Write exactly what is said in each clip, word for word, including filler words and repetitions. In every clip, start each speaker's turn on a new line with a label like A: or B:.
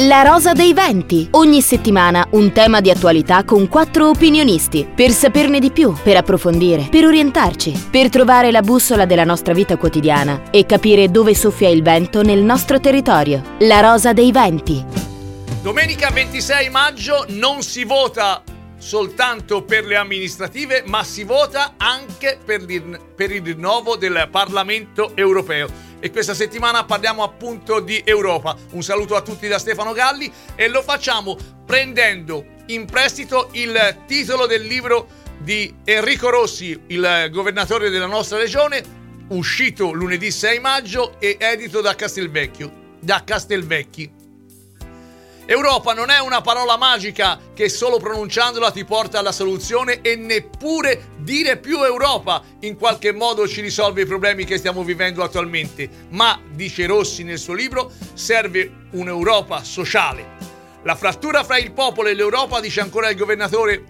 A: La rosa dei venti. Ogni settimana un tema di attualità con quattro opinionisti. Per saperne di più, per approfondire, per orientarci, per trovare la bussola della nostra vita quotidiana e capire dove soffia il vento nel nostro territorio. La rosa dei venti.
B: Domenica ventisei maggio non si vota soltanto per le amministrative, ma si vota anche per il, per il rinnovo del Parlamento europeo. E questa settimana parliamo appunto di Europa. Un saluto a tutti da Stefano Galli e lo facciamo prendendo in prestito il titolo del libro di Enrico Rossi, il governatore della nostra regione, uscito lunedì sei maggio e edito da Castelvecchio, da Castelvecchi. Europa non è una parola magica che solo pronunciandola ti porta alla soluzione e neppure dire più Europa in qualche modo ci risolve i problemi che stiamo vivendo attualmente, ma, dice Rossi nel suo libro, serve un'Europa sociale. La frattura fra il popolo e l'Europa, dice ancora il governatore,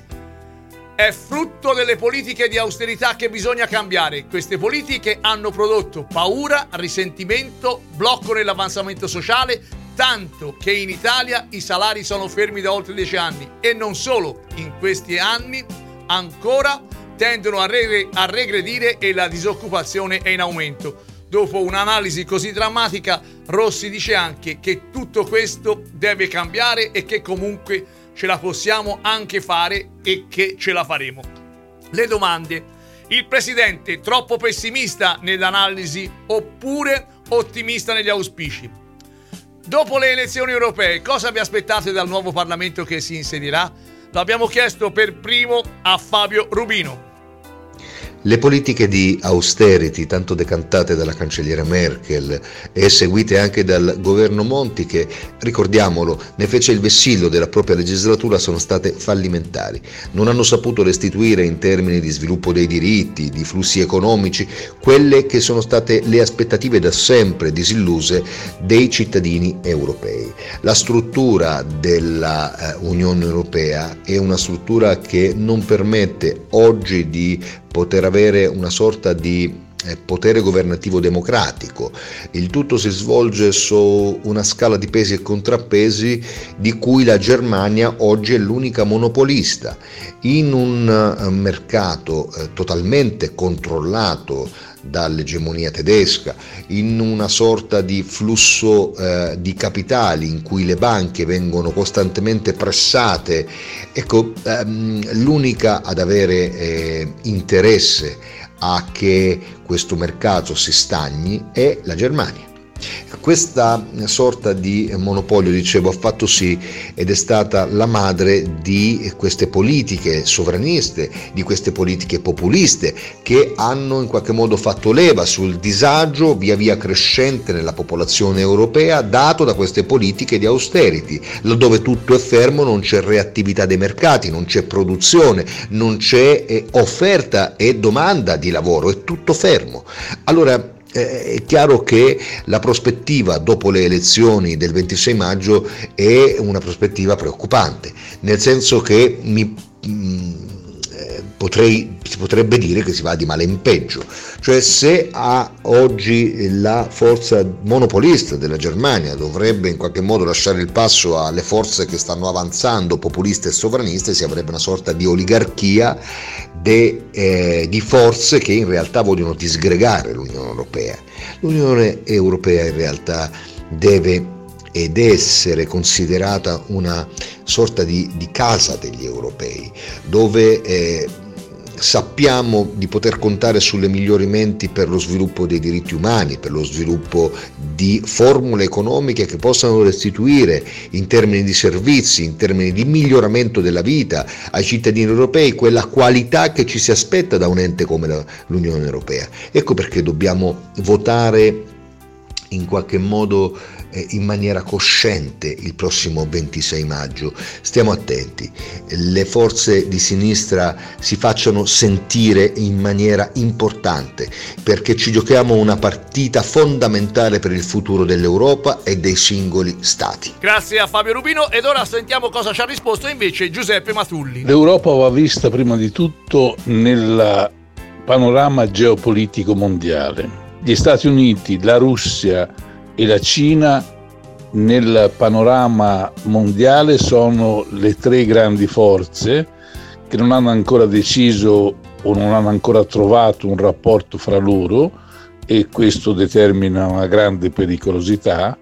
B: è frutto delle politiche di austerità che bisogna cambiare. Queste politiche hanno prodotto paura, risentimento, blocco nell'avanzamento sociale, tanto che in Italia i salari sono fermi da oltre dieci anni e non solo, in questi anni ancora tendono a, re- a regredire e la disoccupazione è in aumento. Dopo un'analisi così drammatica, Rossi dice anche che tutto questo deve cambiare e che comunque ce la possiamo anche fare e che ce la faremo. Le domande: il presidente troppo pessimista nell'analisi oppure ottimista negli auspici? Dopo le elezioni europee, cosa vi aspettate dal nuovo Parlamento che si insedierà? Lo abbiamo chiesto per primo a Fabio Rubino.
C: Le politiche di austerity, tanto decantate dalla cancelliera Merkel e seguite anche dal governo Monti, che, ricordiamolo, ne fece il vessillo della propria legislatura, sono state fallimentari. Non hanno saputo restituire in termini di sviluppo dei diritti, di flussi economici, quelle che sono state le aspettative da sempre disilluse dei cittadini europei. La struttura della uh, Unione Europea è una struttura che non permette oggi di poter avere una sorta di eh, potere governativo democratico. Il tutto si svolge su una scala di pesi e contrappesi di cui la Germania oggi è l'unica monopolista. In un uh, mercato uh, totalmente controllato dall'egemonia tedesca, in una sorta di flusso eh, di capitali in cui le banche vengono costantemente pressate, ecco, ehm, l'unica ad avere eh, interesse a che questo mercato si stagni è la Germania. Questa sorta di monopolio, dicevo, ha fatto sì ed è stata la madre di queste politiche sovraniste, di queste politiche populiste che hanno in qualche modo fatto leva sul disagio via via crescente nella popolazione europea dato da queste politiche di austerity, laddove tutto è fermo, non c'è reattività dei mercati, non c'è produzione, non c'è eh, offerta e domanda di lavoro, è tutto fermo. Allora, è chiaro che la prospettiva dopo le elezioni del ventisei maggio è una prospettiva preoccupante, nel senso che mi, mh, potrei, si potrebbe dire che si va di male in peggio, cioè se a oggi la forza monopolista della Germania dovrebbe in qualche modo lasciare il passo alle forze che stanno avanzando, populiste e sovraniste, si avrebbe una sorta di oligarchia De, eh, di forze che in realtà vogliono disgregare l'Unione Europea. L'Unione Europea in realtà deve ed essere considerata una sorta di, di casa degli europei, dove eh, sappiamo di poter contare sulle migliori menti per lo sviluppo dei diritti umani, per lo sviluppo di formule economiche che possano restituire in termini di servizi, in termini di miglioramento della vita ai cittadini europei quella qualità che ci si aspetta da un ente come la, l'Unione Europea. Ecco perché dobbiamo votare in qualche modo eh, in maniera cosciente il prossimo ventisei maggio. Stiamo attenti, le forze di sinistra si facciano sentire in maniera importante, perché ci giochiamo una partita fondamentale per il futuro dell'Europa e dei singoli stati.
B: Grazie a Fabio Rubino, ed ora sentiamo cosa ci ha risposto invece Giuseppe Matulli.
D: L'Europa va vista prima di tutto nel panorama geopolitico mondiale. Gli Stati Uniti, la Russia e la Cina nel panorama mondiale sono le tre grandi forze che non hanno ancora deciso o non hanno ancora trovato un rapporto fra loro, e questo determina una grande pericolosità,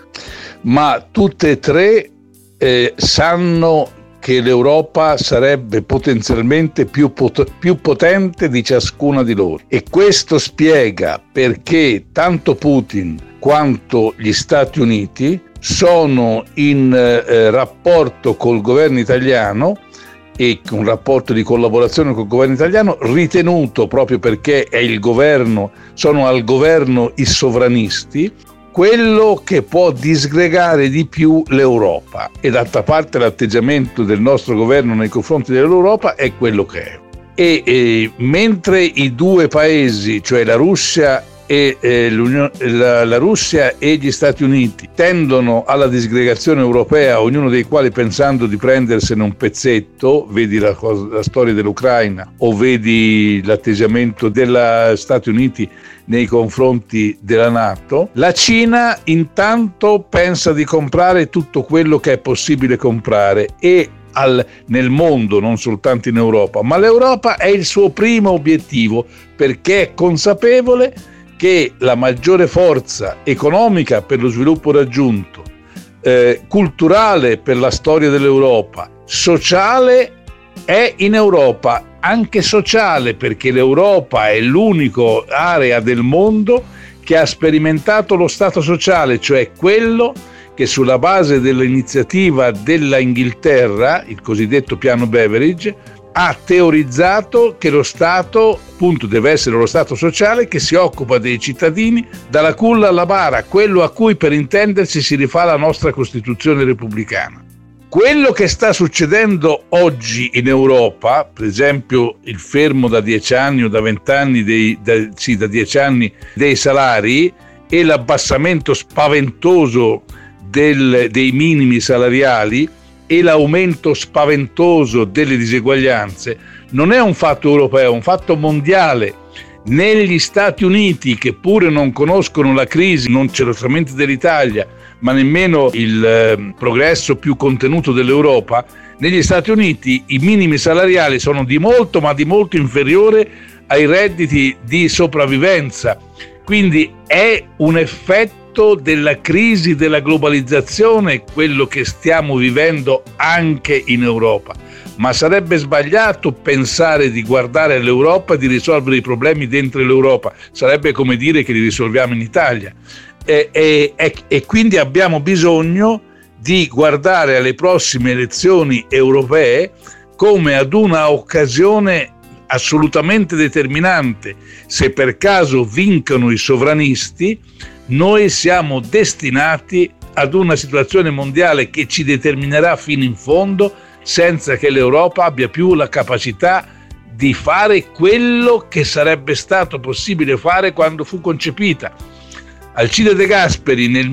D: ma tutte e tre eh, sanno che l'Europa sarebbe potenzialmente più, pot- più potente di ciascuna di loro, e questo spiega perché tanto Putin quanto gli Stati Uniti sono in eh, rapporto col governo italiano, e un rapporto di collaborazione col governo italiano ritenuto, proprio perché è il governo, sono al governo i sovranisti, quello che può disgregare di più l'Europa. E d'altra parte l'atteggiamento del nostro governo nei confronti dell'Europa è quello che è. E, e mentre i due paesi, cioè la Russia e eh, la, la Russia e gli Stati Uniti, tendono alla disgregazione europea, ognuno dei quali pensando di prendersene un pezzetto, vedi la, cosa, la storia dell'Ucraina o vedi l'atteggiamento degli Stati Uniti nei confronti della NATO, la Cina intanto pensa di comprare tutto quello che è possibile comprare e Al, nel mondo, non soltanto in Europa, ma l'Europa è il suo primo obiettivo, perché è consapevole che la maggiore forza economica per lo sviluppo raggiunto, eh, culturale per la storia dell'Europa, sociale è in Europa, anche sociale perché l'Europa è l'unica area del mondo che ha sperimentato lo Stato sociale, cioè quello che sulla base dell'iniziativa della Inghilterra, il cosiddetto piano Beveridge, ha teorizzato che lo Stato, appunto, deve essere lo Stato sociale che si occupa dei cittadini dalla culla alla bara, quello a cui per intendersi si rifà la nostra Costituzione repubblicana. Quello che sta succedendo oggi in Europa, per esempio il fermo da dieci anni o da venti anni dei, da, sì, da dieci anni dei salari e l'abbassamento spaventoso del, dei minimi salariali e l'aumento spaventoso delle diseguaglianze, non è un fatto europeo, è un fatto mondiale. Negli Stati Uniti, che pure non conoscono la crisi, non certamente dell'Italia, ma nemmeno il eh, progresso più contenuto dell'Europa, negli Stati Uniti i minimi salariali sono di molto, ma di molto inferiore ai redditi di sopravvivenza. Quindi è un effetto della crisi della globalizzazione quello che stiamo vivendo anche in Europa, ma sarebbe sbagliato pensare di guardare all'Europa e di risolvere i problemi dentro l'Europa, sarebbe come dire che li risolviamo in Italia, e, e, e, e quindi abbiamo bisogno di guardare alle prossime elezioni europee come ad una occasione assolutamente determinante. Se per caso vincono i sovranisti, noi siamo destinati ad una situazione mondiale che ci determinerà fino in fondo, senza che l'Europa abbia più la capacità di fare quello che sarebbe stato possibile fare quando fu concepita. Alcide De Gasperi nel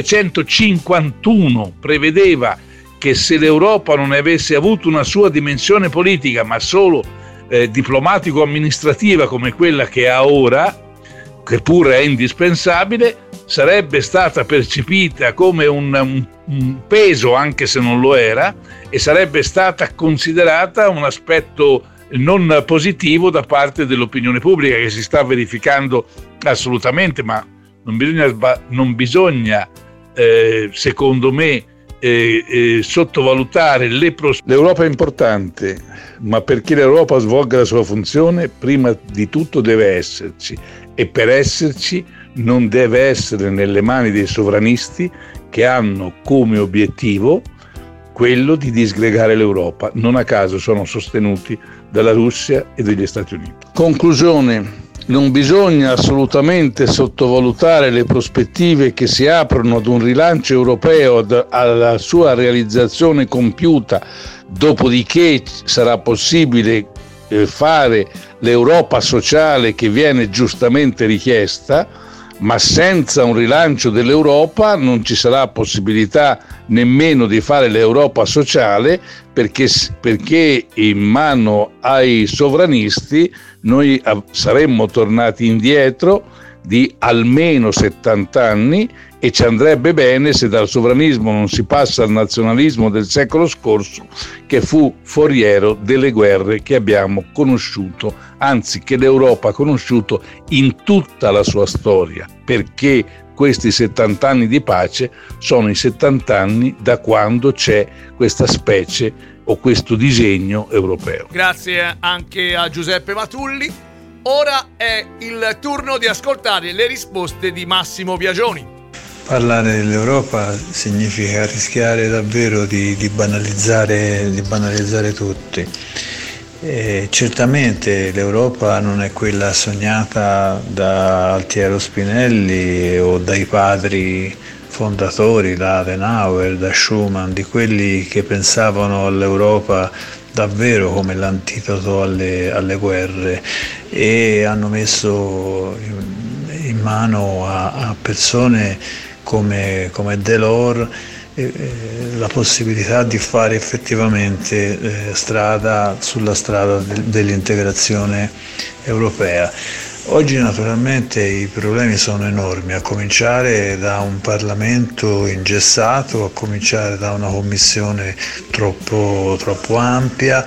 D: millenovecentocinquantuno prevedeva che se l'Europa non avesse avuto una sua dimensione politica, ma solo eh, diplomatico-amministrativa come quella che ha ora, che pure è indispensabile, sarebbe stata percepita come un, un, un peso, anche se non lo era, e sarebbe stata considerata un aspetto non positivo da parte dell'opinione pubblica, che si sta verificando assolutamente, ma non bisogna, non bisogna eh, secondo me, eh, eh, sottovalutare le pros- L'Europa è importante, ma perché l'Europa svolga la sua funzione, prima di tutto deve esserci, e per esserci non deve essere nelle mani dei sovranisti che hanno come obiettivo quello di disgregare l'Europa. Non a caso sono sostenuti dalla Russia e dagli Stati Uniti. Conclusione: non bisogna assolutamente sottovalutare le prospettive che si aprono ad un rilancio europeo, alla sua realizzazione compiuta, dopodiché sarà possibile fare l'Europa sociale che viene giustamente richiesta, ma senza un rilancio dell'Europa non ci sarà possibilità nemmeno di fare l'Europa sociale, perché, perché in mano ai sovranisti noi saremmo tornati indietro di almeno settanta anni e ci andrebbe bene se dal sovranismo non si passa al nazionalismo del secolo scorso, che fu foriero delle guerre che abbiamo conosciuto, anzi che l'Europa ha conosciuto in tutta la sua storia, perché questi settanta anni di pace sono i settanta anni da quando c'è questa specie o questo disegno europeo.
B: Grazie anche a Giuseppe Matulli. Ora è il turno di ascoltare le risposte di Massimo Biagioni.
E: Parlare dell'Europa significa rischiare davvero di, di, banalizzare, di banalizzare tutti. E certamente l'Europa non è quella sognata da Altiero Spinelli o dai padri fondatori, da Adenauer, da Schuman, di quelli che pensavano all'Europa davvero come l'antidoto alle, alle guerre e hanno messo in, in mano a, a persone come, come Delors eh, la possibilità di fare effettivamente eh, strada sulla strada de, dell'integrazione europea. Oggi naturalmente i problemi sono enormi, a cominciare da un Parlamento ingessato, a cominciare da una Commissione troppo, troppo ampia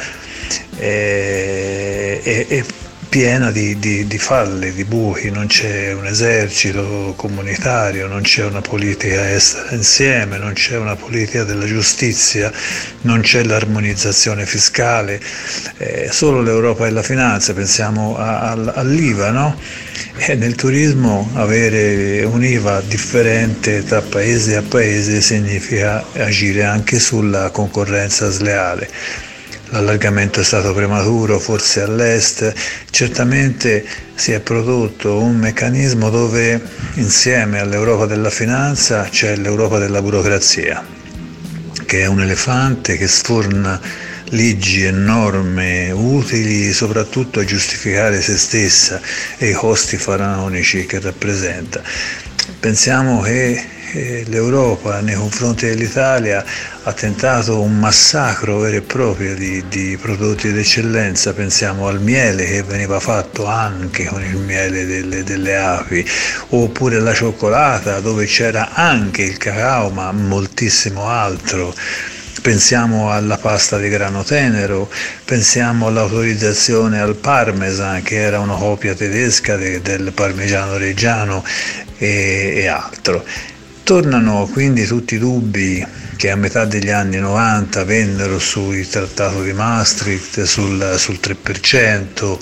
E: e, e, e piena di, di, di falle, di buchi. Non c'è un esercito comunitario, non c'è una politica estera insieme, non c'è una politica della giustizia, non c'è l'armonizzazione fiscale, eh, solo l'Europa e la finanza. Pensiamo a, a, all'I V A, no? E nel turismo avere un'I V A differente tra paese a paese significa agire anche sulla concorrenza sleale. L'allargamento è stato prematuro, forse all'est, certamente si è prodotto un meccanismo dove insieme all'Europa della finanza c'è l'Europa della burocrazia, che è un elefante che sforna leggi e norme utili soprattutto a giustificare se stessa e i costi faraonici che rappresenta. Pensiamo che l'Europa nei confronti dell'Italia ha tentato un massacro vero e proprio di, di prodotti d'eccellenza. Pensiamo al miele che veniva fatto anche con il miele delle, delle api, oppure la cioccolata dove c'era anche il cacao ma moltissimo altro. Pensiamo alla pasta di grano tenero, pensiamo all'autorizzazione al parmesan, che era una copia tedesca de, del parmigiano reggiano e, e altro. Tornano quindi tutti i dubbi che a metà degli anni novanta vennero sul trattato di Maastricht, sul, sul tre per cento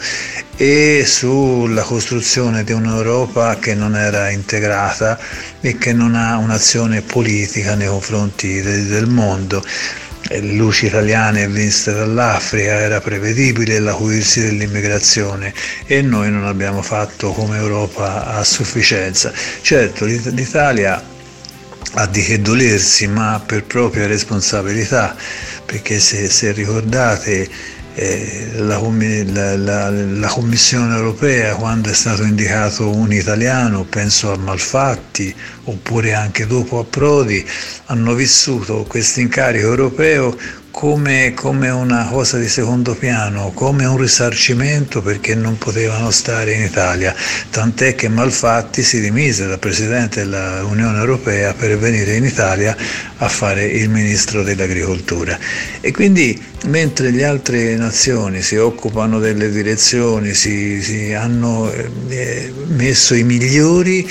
E: e sulla costruzione di un'Europa che non era integrata e che non ha un'azione politica nei confronti de, del mondo. Le luci italiane viste dall'Africa era prevedibile l'acuirsi dell'immigrazione e noi non abbiamo fatto come Europa a sufficienza. Certo, l'Italia ha di che dolersi, ma per propria responsabilità, perché se, se ricordate eh, la, la, la, la Commissione europea, quando è stato indicato un italiano, penso a Malfatti, oppure anche dopo a Prodi, hanno vissuto questo incarico europeo come, come una cosa di secondo piano, come un risarcimento perché non potevano stare in Italia, tant'è che Malfatti si dimise da Presidente dell'Unione Europea per venire in Italia a fare il Ministro dell'Agricoltura. E quindi mentre le altre nazioni si occupano delle direzioni, si, si hanno eh, messo i migliori,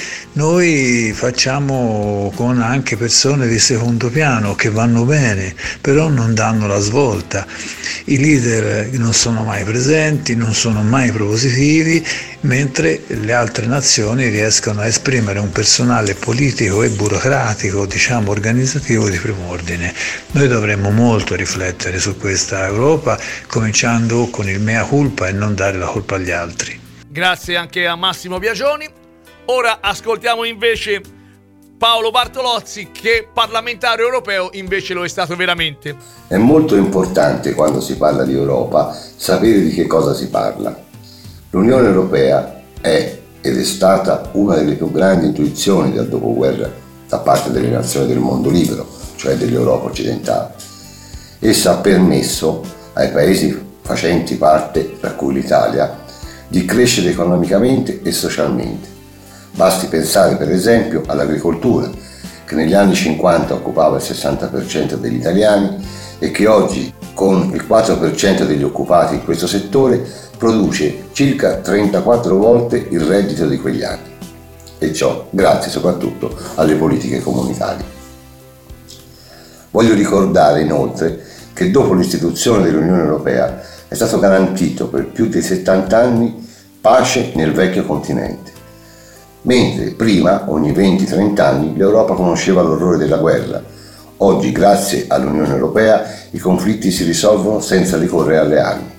E: noi facciamo con anche persone di secondo piano che vanno bene, però non danno la svolta. I leader non sono mai presenti, non sono mai propositivi, mentre le altre nazioni riescono a esprimere un personale politico e burocratico, diciamo organizzativo di primo ordine. Noi dovremmo molto riflettere su questa Europa, cominciando con il mea culpa e non dare la colpa agli altri.
B: Grazie anche a Massimo Biagioni. Ora ascoltiamo invece Paolo Bartolozzi, che parlamentare europeo invece lo è stato veramente.
F: È molto importante, quando si parla di Europa, sapere di che cosa si parla. L'Unione Europea è ed è stata una delle più grandi intuizioni del dopoguerra da parte delle nazioni del mondo libero, cioè dell'Europa occidentale. Essa ha permesso ai paesi facenti parte, tra cui l'Italia, di crescere economicamente e socialmente. Basti pensare per esempio all'agricoltura, che negli anni cinquanta occupava il sessanta per cento degli italiani e che oggi, con il quattro per cento degli occupati in questo settore, produce circa trentaquattro volte il reddito di quegli anni. E ciò grazie soprattutto alle politiche comunitarie. Voglio ricordare inoltre che dopo l'istituzione dell'Unione Europea è stato garantito per più di settanta anni pace nel vecchio continente, mentre prima, ogni venti trenta anni, l'Europa conosceva l'orrore della guerra. Oggi, grazie all'Unione Europea, i conflitti si risolvono senza ricorrere alle armi.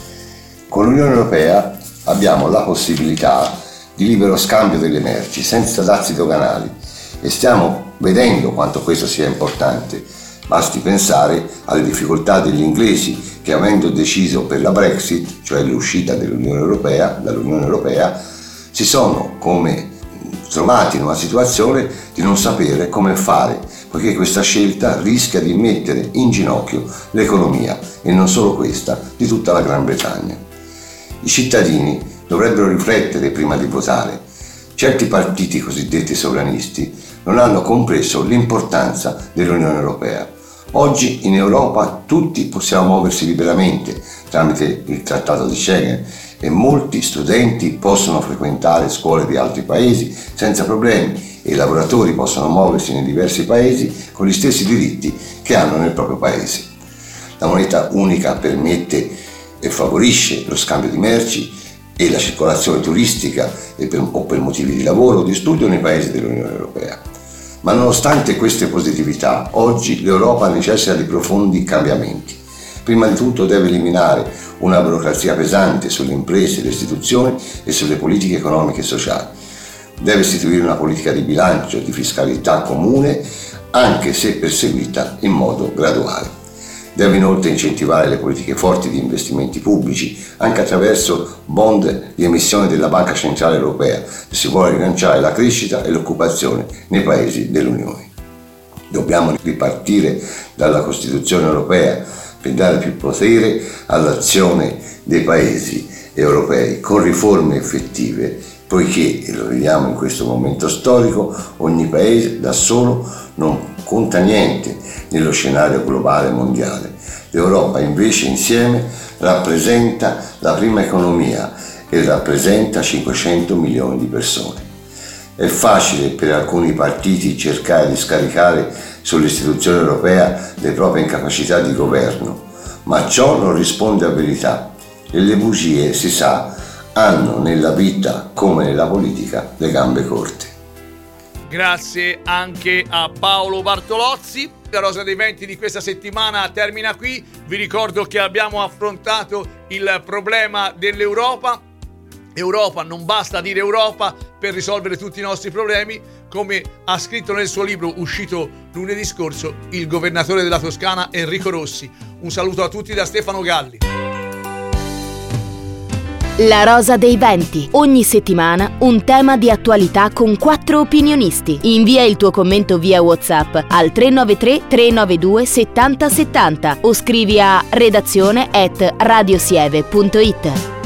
F: Con l'Unione Europea abbiamo la possibilità di libero scambio delle merci senza dazi doganali e stiamo vedendo quanto questo sia importante. Basti pensare alle difficoltà degli inglesi che, avendo deciso per la Brexit, cioè l'uscita dell'Unione Europea, dall'Unione Europea, si sono come trovati in una situazione di non sapere come fare, poiché questa scelta rischia di mettere in ginocchio l'economia, e non solo questa, di tutta la Gran Bretagna. I cittadini dovrebbero riflettere prima di votare. Certi partiti cosiddetti sovranisti non hanno compreso l'importanza dell'Unione Europea. Oggi in Europa tutti possiamo muoversi liberamente tramite il Trattato di Schengen e molti studenti possono frequentare scuole di altri paesi senza problemi e i lavoratori possono muoversi nei diversi paesi con gli stessi diritti che hanno nel proprio paese. La moneta unica permette e favorisce lo scambio di merci e la circolazione turistica e per, o per motivi di lavoro o di studio nei paesi dell'Unione Europea. Ma nonostante queste positività, oggi l'Europa necessita di profondi cambiamenti. Prima di tutto deve eliminare una burocrazia pesante sulle imprese, le istituzioni e sulle politiche economiche e sociali. Deve istituire una politica di bilancio, di fiscalità comune, anche se perseguita in modo graduale. Deve inoltre incentivare le politiche forti di investimenti pubblici, anche attraverso bond di emissione della Banca Centrale Europea, se si vuole rilanciare la crescita e l'occupazione nei paesi dell'Unione. Dobbiamo ripartire dalla Costituzione Europea per dare più potere all'azione dei paesi europei con riforme effettive, poiché, e lo vediamo in questo momento storico, ogni paese da solo non conta niente nello scenario globale mondiale. L'Europa invece insieme rappresenta la prima economia e rappresenta cinquecento milioni di persone. È facile per alcuni partiti cercare di scaricare sull'istituzione europea le proprie incapacità di governo, ma ciò non risponde a verità e le bugie, si sa, hanno nella vita come nella politica le gambe corte.
B: Grazie anche a Paolo Bartolozzi. La Rosa dei Venti di questa settimana termina qui. Vi ricordo che abbiamo affrontato il problema dell'Europa. Europa, non basta dire Europa per risolvere tutti i nostri problemi, come ha scritto nel suo libro uscito lunedì scorso il governatore della Toscana Enrico Rossi. Un saluto a tutti da Stefano Galli.
A: La Rosa dei Venti. Ogni settimana un tema di attualità con quattro opinionisti. Invia il tuo commento via WhatsApp al tre nove tre tre nove due settanta settanta o scrivi a redazione at radiosieve punto it.